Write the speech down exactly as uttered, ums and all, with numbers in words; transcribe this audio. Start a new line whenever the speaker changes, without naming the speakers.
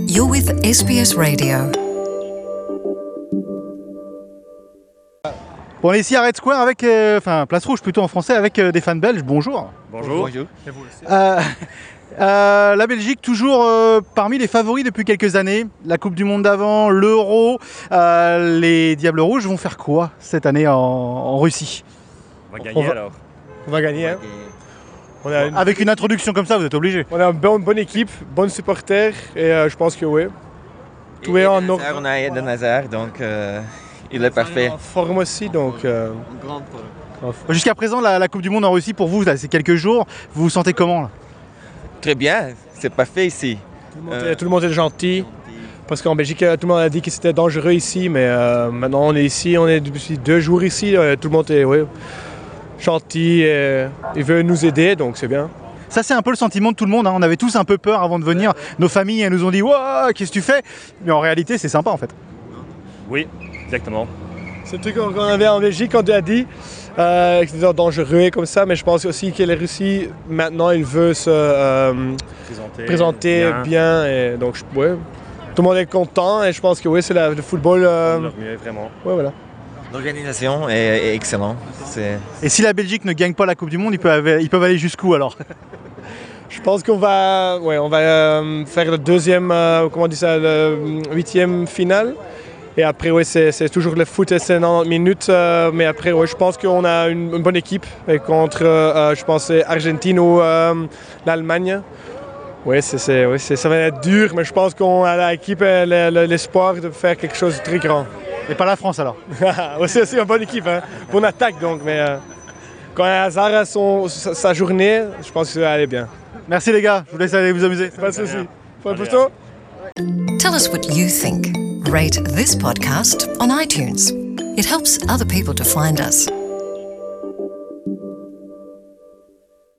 You're with S B S Radio.
Bon, on est ici à Red Square avec, euh, enfin Place Rouge plutôt en français, avec euh, des fans belges. Bonjour.
Bonjour.
Bonjour. Euh, euh, la Belgique toujours euh, parmi les favoris depuis quelques années. La Coupe du Monde d'avant, l'Euro. Euh, les Diables Rouges vont faire quoi cette année en, en Russie?
On va gagner
On va-
alors.
On va gagner. Hein. On a une,
Avec une introduction comme ça, vous êtes obligé.
on a une bonne, bonne équipe, bonne supporter et euh, je pense que oui. Tout est en ordre.
On a Eden Hazard, donc euh, il est parfait.
En forme aussi, donc. euh,
Jusqu'à présent, la, la Coupe du Monde en Russie, pour vous, là, c'est quelques jours. Vous vous sentez comment là?
Très bien, c'est parfait ici.
tout, le monde est, tout le monde est gentil. Parce qu'en Belgique, euh, tout le monde a dit que c'était dangereux ici, mais euh, maintenant on est ici, on est depuis deux jours ici. euh, tout le monde est ouais, gentil, et, il veut nous aider, donc c'est bien.
Ça, c'est un peu le sentiment de tout le monde, hein. On avait tous un peu peur avant de venir. Nos familles, elles nous ont dit « Waouh, qu'est-ce que tu fais ?» Mais en réalité, c'est sympa en fait.
Oui, exactement.
C'est le truc qu'on qu'on avait en Belgique, on a dit euh, que c'était dangereux et comme ça, mais je pense aussi que la Russie, maintenant, il veut se euh,
Présenter,
présenter bien.
bien.
et donc, je- ouais, tout le monde est content et je pense que oui, c'est la- le football. euh,
Leur mieux, vraiment.
ouais, voilà.
L'organisation est, est excellente. C'est...
Et si la Belgique ne gagne pas la Coupe du Monde, ils peuvent, ils peuvent aller jusqu'où alors?
Je pense qu'on va, ouais, on va euh, faire le deuxième, euh, comment on dit ça, le huitième finale. Et après, ouais, c'est, c'est toujours le foot et c'est quatre-vingt-dix minutes. euh, mais après, ouais, je pense qu'on a une, une bonne équipe et contre, euh, je pense, c'est Argentine ou euh, l'Allemagne. Ouais, c'est, c'est, ouais, c'est, ça va être dur, mais je pense qu'on a l'équipe et le- le- l'espoir de faire quelque chose de très grand.
Et pas la France alors?
Ouais, c'est aussi une bonne équipe, hein. Bonne attaque donc. Mais euh, quand Hazard a son, sa, sa journée, je pense que ça va aller bien.
Merci les gars, je vous laisse aller vous amuser.
Pas de souci. Pas de
Allez,
photo?
Tell us what you think. Rate this podcast on iTunes. It helps other people to find us.